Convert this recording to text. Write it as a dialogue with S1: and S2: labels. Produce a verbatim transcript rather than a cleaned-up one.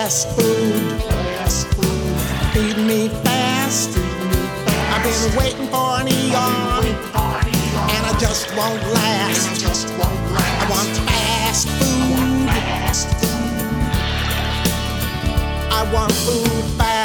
S1: fast food. Fast food. Feed me fast. I've been waiting for an eon, and I just won't last. I want fast food. I want food fast.